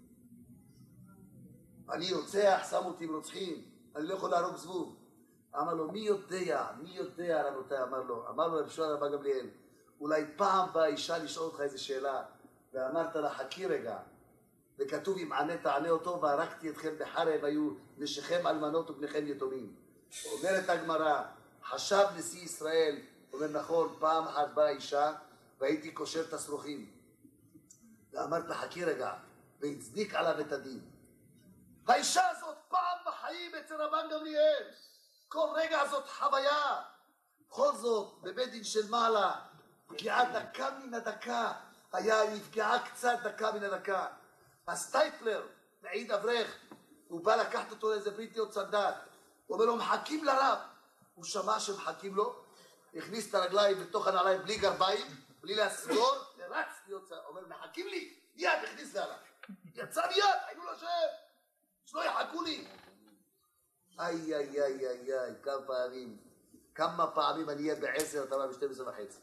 אני רוצח, שמו אותי עם רוצחים, אני לא יכול להרוג זבוב. אמר לו, מי יודע, מי יודע רבותיי, אמר לו, אמר לו רב רבן גמליאל, אולי פעם באה אישה לשאול אותך איזו שאלה, ואמרת לה, חכי רגע, וכתוב אם ענה תענה אותו, והרגתי אתכם בחרב, היו נשיכם אלמנות ובניכם יתומים. אומרת הגמרא, חשב נשיא ישראל, אומר נכון, פעם אחת באה אישה, והייתי קושר את השרוכים. ואמרת לה, חכי רגע, והצדיק עליו את הדין. האישה הזאת פעם בחיים אצל רבן גמליאל, כל רגע הזאת חוויה. בכל זאת, בבית דין של מעלה, פגיעה דקה מן הדקה, היה נפגעה קצת דקה מן הדקה. הסטייפלר, מעיד אברך, הוא בא לקחת אותו לאיזה בריטיות צנדק, הוא אומר לו, מחכים לרב. הוא שמע שמחכים לו, הכניס את הרגליים בתוך הנעליים בלי גרביים, בלי להסגור, ורץ להיות צנדק. הוא אומר, מחכים לי, מיד הכניס לעלה. יצא מיד, היינו לשם, שלא יחכו לי. איי, איי, איי, איי, איי, כמה פעמים, כמה פעמים אני אהיה בעשר, אתה בא בשתים עשרה וחצי.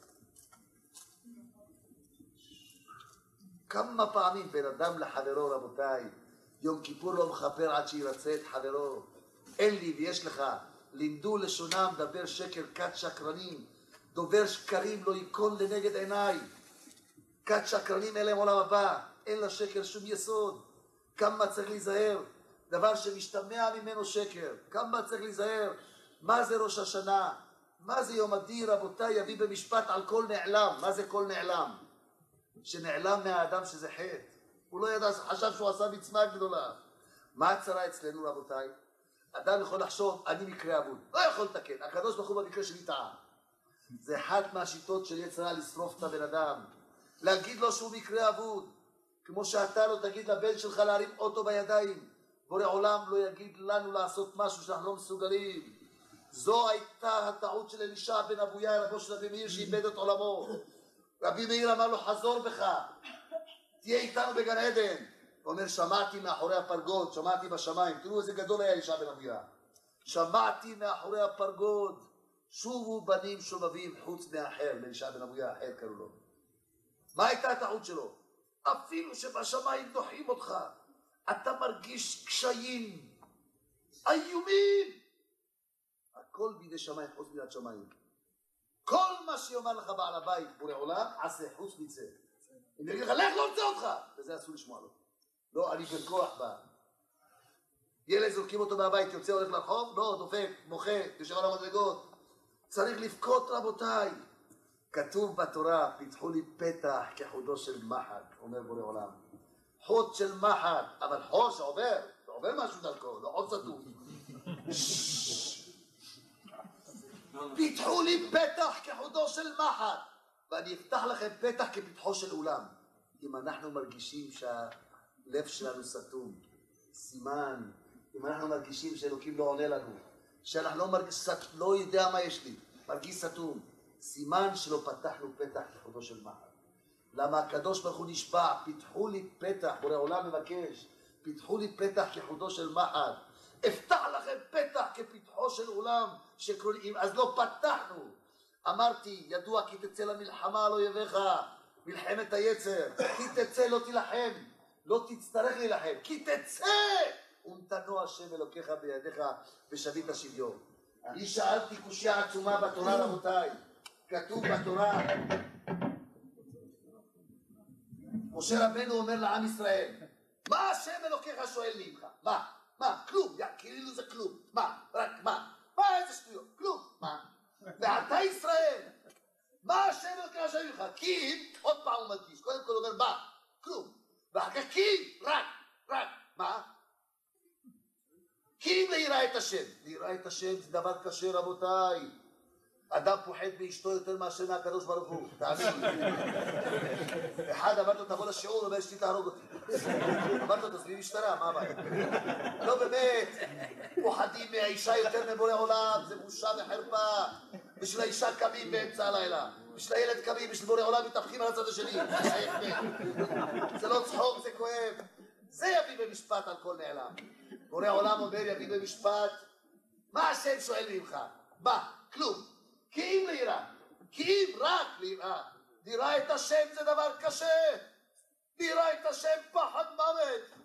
כמה פעמים בין אדם לחברו, רבותיי, יום כיפור לא מכפר עד שירצה את חברו. אין לי ויש לך, לימדו לשונם דבר שקר כת שקרנים, דובר שקרים לא ייכון לנגד עיניי. כת שקרנים אין להם עולם הבא, אין לשקר שום יסוד. כמה צריך להיזהר, דבר שמשתמע ממנו שקר, כמה צריך להיזהר. מה זה ראש השנה? מה זה יום הדין, רבותיי? יביא במשפט על כל נעלם. מה זה כל נעלם? שנעלם מהאדם שזה חטא. הוא לא ידע, חשב שהוא עשה מצווה גדולה. מה הצרה אצלנו, רבותיי? אדם יכול לחשוב, אני מקרה אבוד. לא יכול לתקן. הקדוש ברוך הוא במקרה שלי טעה. זה אחת מהשיטות של יצר הרע לשרוף את הבן אדם. להגיד לו שהוא מקרה אבוד. כמו שאתה לא תגיד לבן שלך להרים אוטו בידיים. בורא עולם לא יגיד לנו לעשות משהו שאנחנו לא מסוגלים. זו הייתה הטעות של אלישע בן אבויה, רבו של רבי מאיר, שאיבד את עולמו. רבי מאיר אמר לו, חזור בך, תהיה איתנו בגן עדן. הוא אומר, שמעתי מאחורי הפרגוד, שמעתי בשמיים. תראו איזה גדול היה אלישע בן אבויה. שמעתי מאחורי הפרגוד, שובו בנים שובבים חוץ מאחר. לאלישע בן אבויה אחר קראו לו. מה הייתה הטעות שלו? אפילו שבשמיים דוחים אותך, אתה מרגיש קשיים, איומים. הכל בידי שמיים, חוץ בידי שמיים. כל מה שיאמר לך בעל הבית, בורא עולם, עשה חוץ מצא. אם יגיד לך, לך לא רוצה אותך, וזה אסור לשמוע לו. לא, אני בכוח בא. ילד זורקים אותו מהבית, יוצא הולך לרחוב, לא, דופק, מוחה, יושב על המדרגות. צריך לבכות, רבותיי. כתוב בתורה, פיתחו לי פתח כחודו של מחט, אומר בורא עולם. חוד של מחט, אבל חוד שעובר, שעובר משהו דרכו, לא חוד סתום. פיתחו לי פתח כחודו של מחט, ואני אפתח לכם פתח כפתחו של אולם. אם אנחנו מרגישים שהלב שלנו סתום, סימן, אם אנחנו מרגישים שאלוקים לא עונה לנו, שאנחנו לא, מרגיש, לא יודע מה יש לי, מרגיש סתום, סימן שלא פתחנו פתח כחודו של מחט. למה הקדוש ברוך הוא נשבע, פיתחו לי פתח, בורא עולם מבקש, פיתחו לי פתח כחודו של מחט, אפתח לכם פתח כפתחו של עולם שקוראים, אז לא פתחנו. אמרתי, ידוע כי תצא למלחמה על אויביך, מלחמת היצר, כי תצא לא תילחם, לא תצטרך להילחם, כי תצא, ונתנו השם אלוקיך בידיך ושבית השוויון. אני שאלתי קושיה עצומה בתורה רבותיי, כתוב בתורה, משה רבנו אומר לעם ישראל, מה השם אלוקיך שואל ממך? מה? מה? כלום, כאילו זה כלום, מה? רק מה? מה איזה שטויות? כלום, מה? ואתה ישראל, מה השם אלוקיך שואל ממך? כי אם, עוד פעם הוא מדגיש, קודם כל הוא אומר מה? כלום, ואחר כך כי אם, רק, רק, מה? כי אם ליראה את השם, ליראה את השם זה דבר קשה רבותיי, אדם פוחד באשתו יותר מאשר מהקדוש ברוך הוא, תאמין לי. אחד אמר לו תבוא לשיעור, הוא אומר אשתי תהרוג אותי. אמר לו תזמין משטרה, מה הבעיה? לא באמת, פוחדים מהאישה יותר מבורא עולם, זה בושה וחרפה. בשביל האישה קמים באמצע הלילה, בשביל הילד קמים, בשביל בורא עולם מתהפכים על הצד השני. זה לא צחוק, זה כואב. זה יביא במשפט על כל נעלם. בורא עולם אומר יביא במשפט, מה השם שואל ממך? מה? כלום. כי אם ליראה, כי אם רק ליראה, ליראה את השם זה דבר קשה, ליראה את השם פחד מוות.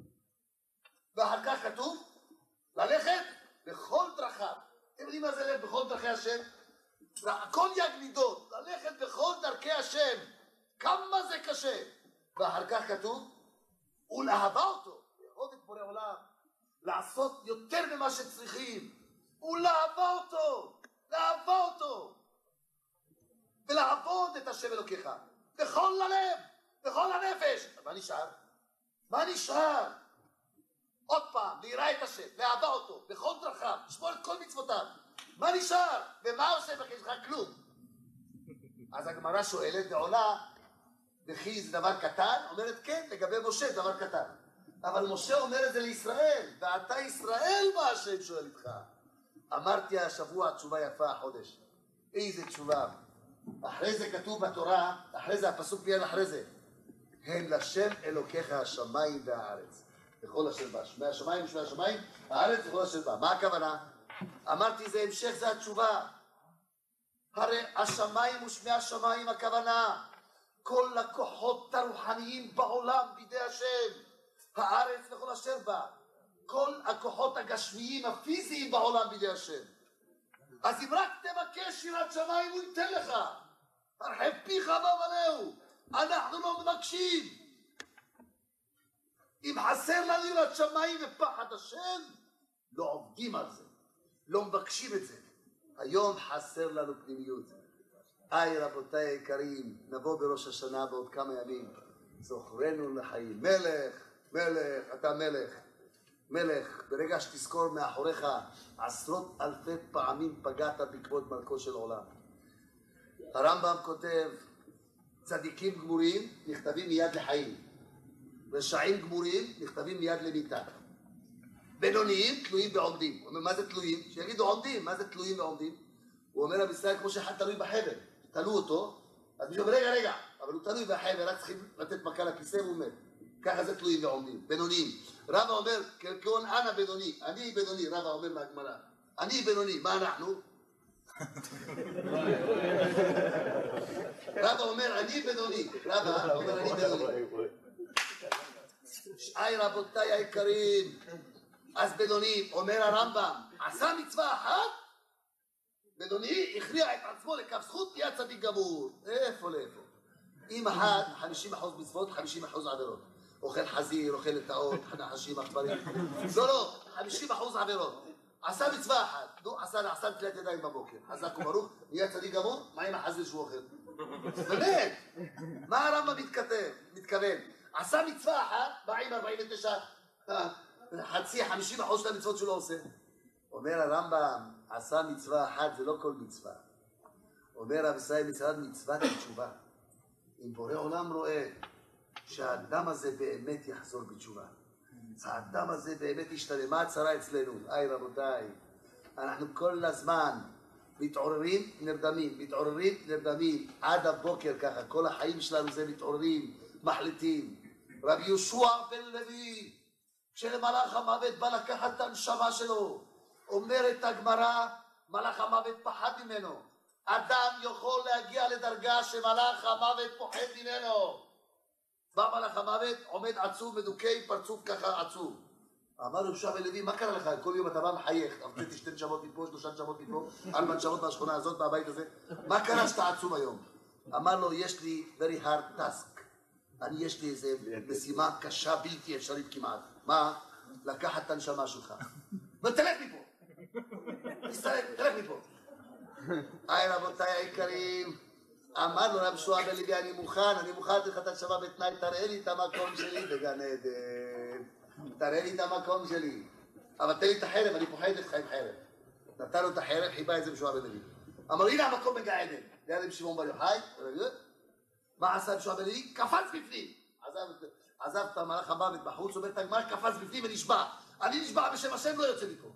ואחר כך כתוב, ללכת בכל דרכיו. אתם יודעים מה זה לב בכל דרכי השם? כל יגלידות, ללכת בכל דרכי השם, כמה זה קשה. ואחר כך כתוב, ולאהבה אותו, לאהוב את בורא עולם, לעשות יותר ממה שצריכים, ולאהבה אותו. לאהבה אותו ולעבוד את השם אלוקיך בכל הלב, בכל הנפש. מה נשאר? מה נשאר? עוד פעם, ליראה את השם, לאהבה אותו בכל דרכיו, לשמור את כל מצוותיו. מה נשאר? ומה עושה בכי שלך? כלום. אז הגמרא שואלת ועולה, וכי זה דבר קטן? אומרת כן, לגבי משה זה דבר קטן, אבל משה אומר את זה לישראל, ואתה ישראל מה השם שואל איתך. אמרתי השבוע תשובה יפה החודש. איזה תשובה. אחרי זה כתוב בתורה, אחרי זה הפסוק מיד אחרי זה, הם לשם אלוקיך השמיים והארץ וכל אשר בה. מהשמיים ושמי השמיים, הארץ וכל אשר בה. מה הכוונה? אמרתי זה המשך, זה התשובה. הרי השמיים ושמי השמיים הכוונה, כל הכוחות הרוחניים בעולם בידי השם, הארץ וכל אשר בה. כל הכוחות הגשמיים הפיזיים בעולם בידי השם. אז אם רק תבקש יראת שמיים הוא ייתן לך, הרחב פיך ומלאו. אנחנו לא מבקשים. אם חסר לנו יראת שמיים ופחד השם, לא עובדים על זה, לא מבקשים את זה. היום חסר לנו פנימיות. היי רבותיי היקרים, נבוא בראש השנה בעוד כמה ימים, זוכרנו לחיים. מלך, מלך, אתה מלך, מלך. ברגע שתזכור מאחוריך עשרות אלפי פעמים פגעת בעקבות מלכו של עולם. הרמב"ם כותב, צדיקים גמורים נכתבים מיד לחיים, רשעים גמורים נכתבים מיד למיתה, בינוניים תלויים ועומדים. הוא אומר מה זה תלויים? שיגידו עומדים. מה זה תלויים ועומדים? הוא אומר בישראל כמו שאחד תלוי בחבל, תלו אותו, אז מישהו אומר רגע רגע, אבל הוא תלוי בחבל, רק צריכים לתת מכה לכיסא והוא מת. ככה זה תלויים ועומדים, בינוניים. רבא אומר, כעון אנא בינוני, אני בינוני. רבא אומר מהגמרא, אני בינוני. מה אנחנו? רבא אומר אני בינוני, רבא אומר אני בינוני. היי רבותיי היקרים, אז בינוני, אומר הרמב"ם, עשה מצווה אחת, בינוני הכריע את עצמו לכף זכות, תהיה צדיק גמור. איפה לאיפה? אם אחד, חמישים אחוז מצוות, חמישים אחוז עבירות. אוכל חזיר, אוכל לטאות, נחשים, עכברים. לא, לא, חמישים אחוז עבירות. עשה מצווה אחת, נו, עשה עשה נטילת ידיים בבוקר, חזק וברוך, נהיה צדיק גמור, מה עם החזיר שהוא אוכל? באמת, מה הרמב"ם מתכתב, מתכוון? עשה מצווה אחת, מה עם ארבעים ותשע, חצי, חמישים אחוז של המצוות שהוא לא עושה? אומר הרמב"ם, עשה מצווה אחת, זה לא כל מצווה. אומר רב ישראל מצוות מצוות התשובה. אם בורא עולם רואה שהאדם הזה באמת יחזור בתשובה, האדם הזה באמת ישתנה. מה הצרה אצלנו? היי רבותיי, אנחנו כל הזמן מתעוררים, נרדמים, מתעוררים, נרדמים, עד הבוקר ככה, כל החיים שלנו זה מתעוררים, מחליטים. רבי יהושע בן לוי, כשמלאך המוות בא לקחת את הנשמה שלו, אומרת הגמרא, מלאך המוות פחד ממנו. אדם יכול להגיע לדרגה שמלאך המוות פוחד ממנו. בא מלאך המוות, עומד עצוב, מדוכא, פרצוף ככה עצוב. אמר לו יהושע בן לוי, מה קרה לך? כל יום אתה בא מחייך, עבדתי שתי נשמות מפה, שלושה נשמות מפה, ארבע נשמות מהשכונה הזאת, מהבית הזה, מה קרה שאתה עצום היום? אמר לו, יש לי very hard task, אני יש לי איזו משימה קשה בלתי אפשרית כמעט. מה? לקחת את הנשמה שלך. ותלך מפה! תסתלק, תלך מפה! היי רבותיי היקרים, אמר לו רב יהושע בן לוי, אני מוכן, אני מוכן לתת לך את הנשמה בתנאי, תראה לי את המקום שלי בגן עדן. תראה לי את המקום שלי. אבל תן לי את החרב, אני פוחד לך עם חרב. נתן לו את החרב, חיבה את זה יהושע בן לוי. אמר, הנה המקום בגן עדן. ליד שמעון בר יוחאי. מה עשה יהושע בן לוי? קפץ בפנים. עזב את המלאך המוות בחוץ, אומר את הגמרא, קפץ בפנים ונשבע. אני נשבע בשם השם, לא יוצא מפה.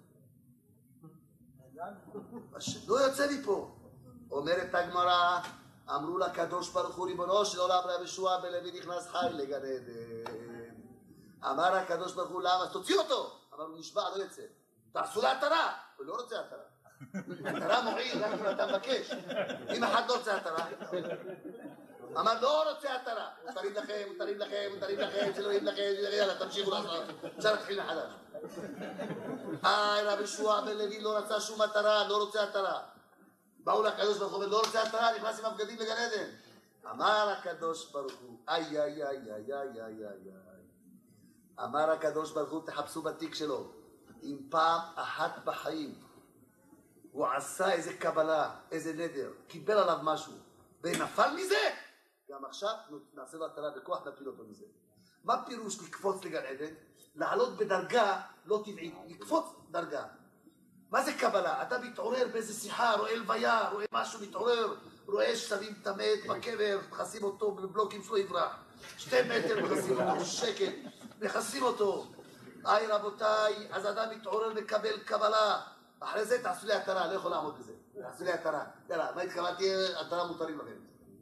לא יוצא מפה. אומרת הגמרא, אמרו לקדוש ברוך הוא ריבונו של עולם, רב יהושע בן לוי נכנס חי לגן עדן. אמר הקדוש ברוך הוא, למה? תוציא אותו! אמר הוא נשבע, לא יצא. תעשו לה התרה! הוא לא רוצה התרה. התרה מועיל, רק אם אתה מבקש. אם אחד לא רוצה התרה. אמר, לא רוצה התרה. מותרים לכם, מותרים לכם, מותרים לכם, שלוהים לכם, יאללה, תמשיכו לעשות. אפשר להתחיל מחדש. איי, רב יהושע בן לוי לא רצה שום התרה, לא רוצה התרה. באו לקדוש ברוך הוא, לא רוצה התרה, נכנס עם הבגדים לגן עדן. אמר הקדוש ברוך הוא, איי, איי, איי, איי, איי, איי, איי. אמר הקדוש ברוך הוא, תחפשו בתיק שלו, אם פעם אחת בחיים הוא עשה איזה קבלה, איזה נדר, קיבל עליו משהו, ונפל מזה, גם עכשיו נעשה לו התרה בכוח, נפיל אותו מזה. מה פירוש לקפוץ לגן עדן? לעלות בדרגה לא טבעית, לקפוץ דרגה. מה זה קבלה? אתה מתעורר באיזה שיחה, רואה לוויה, רואה משהו, מתעורר, רואה ששמים את המת בקבר, מכסים אותו בבלוקים שלו יברח. שתי מטר מכסים אותו, שקט, מכסים אותו. היי רבותיי, אז אדם מתעורר לקבל קבלה. אחרי זה תעשו לי התרה, לא יכול לעמוד בזה. תעשו לי התרה. יאללה, מה התכוונתי? התרה מותרים לכם.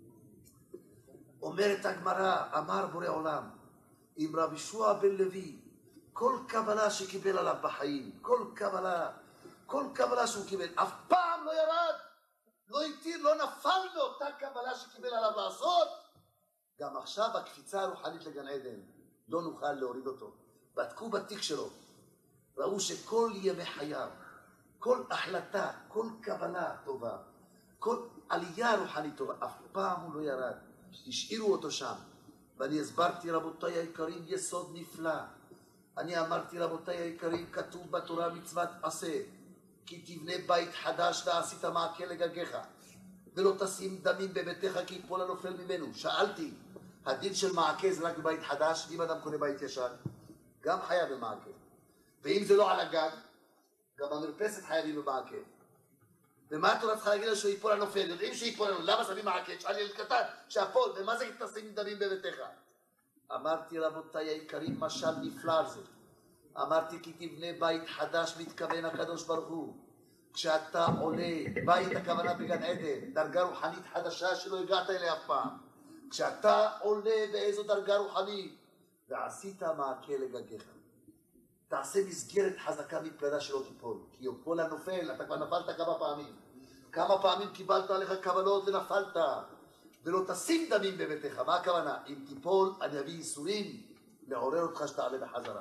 אומרת הגמרא, אמר בורא עולם, אם רב יהושע בן לוי, כל קבלה שקיבל עליו בחיים, כל קבלה, כל קבלה שהוא קיבל, אף פעם לא ירד, לא התיר, לא נפל מאותה קבלה שקיבל עליו לעשות, גם עכשיו הקפיצה הרוחנית לגן עדן, לא נוכל להוריד אותו. בדקו בתיק שלו, ראו שכל ימי חייו, כל החלטה, כל קבלה טובה, כל עלייה רוחנית טובה, אף פעם הוא לא ירד. השאירו אותו שם. ואני הסברתי, רבותיי היקרים, יסוד נפלא. אני אמרתי, רבותיי היקרים, כתוב בתורה מצוות עשה, כי תבנה בית חדש ועשית מעקה לגגיך, ולא תשים דמים בביתך כי יפול הנופל ממנו. שאלתי, הדין של מעקה זה רק בבית חדש, אם אדם קונה בית ישן, גם חייב במעקה. ואם זה לא על הגג, גם המרפסת חייבים במעקה. ומה התורה צריכה להגיד לו שהוא יפול הנופל? יודעים שיפול הנופל, למה שמים מעקה? שאל ילד קטן, שהפול, ומה זה תשים דמים בביתך? אמרתי, רבותיי היקרים, משל נפלא על זה. אמרתי, כי תבנה בית חדש, מתכוון הקדוש ברוך הוא. כשאתה עולה, בית הכוונה בגן עדן, דרגה רוחנית חדשה שלא הגעת אליה אף פעם. כשאתה עולה באיזו דרגה רוחנית, ועשית מעקה לגגיך. תעשה מסגרת חזקה מפלדה שלא תיפול, כי יפול הנופל, אתה כבר נפלת כמה פעמים. כמה פעמים קיבלת עליך קבלות ונפלת, ולא תשים דמים בביתך. מה הכוונה? אם תיפול, אני אביא ייסורים, לעורר אותך שתעלה בחזרה.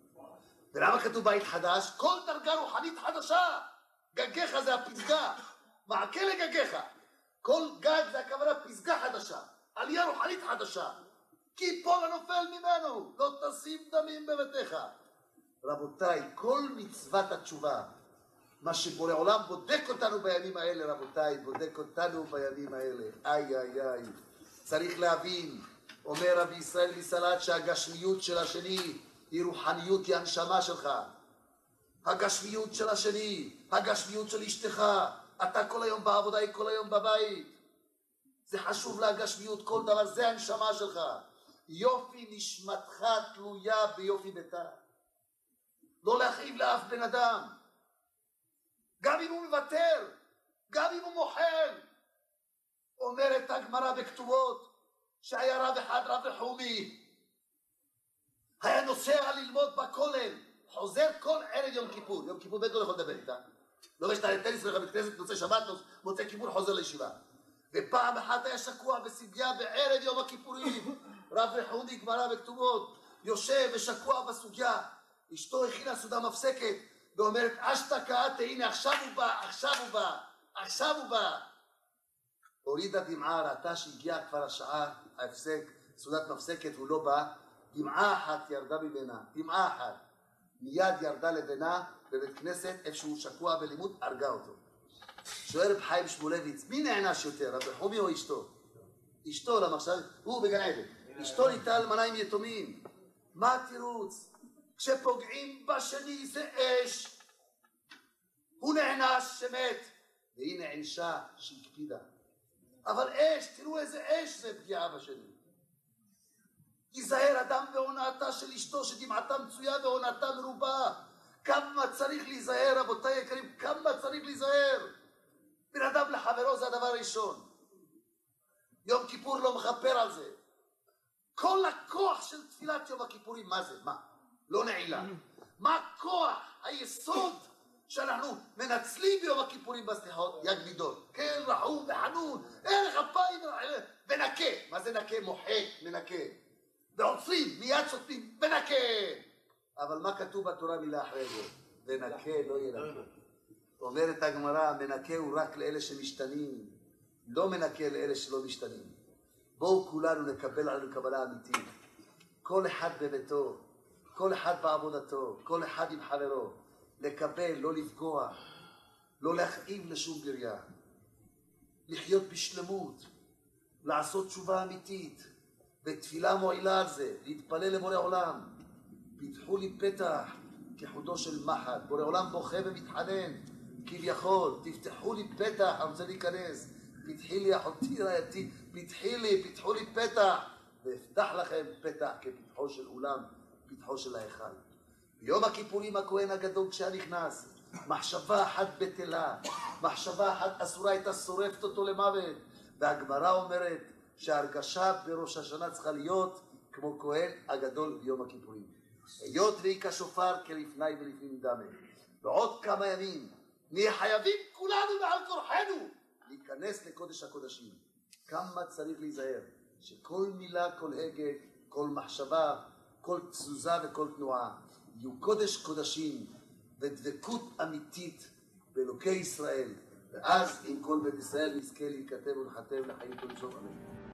ולמה כתוב בית חדש? כל דרגה רוחנית חדשה. גגיך זה הפסגה, מעקה לגגיך. כל גג זה הכוונה פסגה חדשה, עלייה רוחנית חדשה. כי יפול הנופל ממנו, לא תשים דמים בביתך. רבותיי, כל מצוות התשובה, מה שבורא עולם בודק אותנו בימים האלה, רבותיי, בודק אותנו בימים האלה. איי, איי, איי. צריך להבין, אומר רבי ישראל מסלט, שהגשמיות של השני היא רוחניות, היא הנשמה שלך. הגשמיות של השני, הגשמיות של אשתך, אתה כל היום בעבודה, היא כל היום בבית. זה חשוב להגשמיות, כל דבר, זה הנשמה שלך. יופי נשמתך תלויה ביופי ביתה. לא להכאיב לאף בן אדם, גם אם הוא מוותר, גם אם הוא מוחל. אומרת הגמרא בכתובות שהיה רב אחד, רב רחומי, היה נוסע ללמוד בכולל, חוזר כל ערב יום כיפור. יום כיפור בית לא יכול לדבר איתה, לא משתעל טניס בבית כנסת, נוצא שבת, מוצא כיפור, חוזר לישיבה. ופעם אחת היה שקוע בסוגיה בערב יום הכיפורים, רב רחומי, גמרא בכתובות, יושב ושקוע בסוגיה, אשתו הכינה סעודה מפסקת, ואומרת, אשתקעת, הנה עכשיו הוא בא, עכשיו הוא בא, עכשיו הוא בא. הורידה דמעה, ראתה שהגיעה כבר השעה, ההפסק, סעודת מפסקת, והוא לא בא, דמעה אחת ירדה ממנה, דמעה אחת. מיד ירדה לבנה בבית כנסת, איפה שהוא שקוע בלימוד, הרגה אותו. שואל רב חיים שמואלביץ, מי נענש יותר, רב חומי או אשתו? אשתו, למה עכשיו, הוא בגן עדן. אשתו ניתה אלמנה עם יתומים. מה התירוץ? כשפוגעים בשני זה אש. הוא נענש שמת, והיא נענשה שהקפידה. אבל אש, תראו איזה אש זה פגיעה בשני. ייזהר אדם בהונאתה של אשתו שדמעתה מצויה והונאתה מרובה. כמה צריך להיזהר, רבותיי יקרים, כמה צריך להיזהר. בן אדם לחברו זה הדבר הראשון. יום כיפור לא מכפר על זה. כל הכוח של תפילת יום הכיפורים, מה זה? מה? לא נעילה. מה הכוח, היסוד שאנחנו מנצלים ביום הכיפורים בסליחות? יא גלידות. כן, רחום וחנון, ערך אפיים ונקה. מה זה נקה? מוחק, מנקה. ועוצרים, מיד שותים, ונקה. אבל מה כתוב בתורה מילה אחרי זה? ונקה לא ינקה. אומרת הגמרא, מנקה הוא רק לאלה שמשתנים, לא מנקה לאלה שלא משתנים. בואו כולנו נקבל עלינו קבלה אמיתית. כל אחד בביתו, כל אחד בעבודתו, כל אחד עם חברו. לקבל, לא לפגוע, לא להכאיב לשום בריה. לחיות בשלמות, לעשות תשובה אמיתית. בתפילה מועילה על זה, להתפלל לבורא עולם. פיתחו לי פתח כחודו של מחט. בורא עולם בוכה ומתחנן. כביכול, תפתחו לי פתח, אני רוצה להיכנס. פתחי לי אחותי רעייתי, פתחי לי, פיתחו לי פתח. ואפתח לכם פתח כפתחו של אולם, פתחו של ההיכל. ביום הכיפורים הכהן הגדול כשהיה נכנס, מחשבה אחת בטלה, מחשבה אחת אסורה הייתה שורפת אותו למוות. והגמרא אומרת שההרגשה בראש השנה צריכה להיות כמו כהן הגדול ביום הכיפורים. היות והיכה שופר כלפני ולפנים דמה. בעוד כמה ימים נהיה חייבים כולנו מעל כורחנו להיכנס לקודש הקודשים. כמה צריך להיזהר שכל מילה, כל הגה, כל מחשבה, כל תזוזה וכל תנועה יהיו קודש קודשים ודבקות אמיתית באלוקי ישראל, ואז עם כל בית ישראל נזכה להתכתב ולחתב לחיים טובים.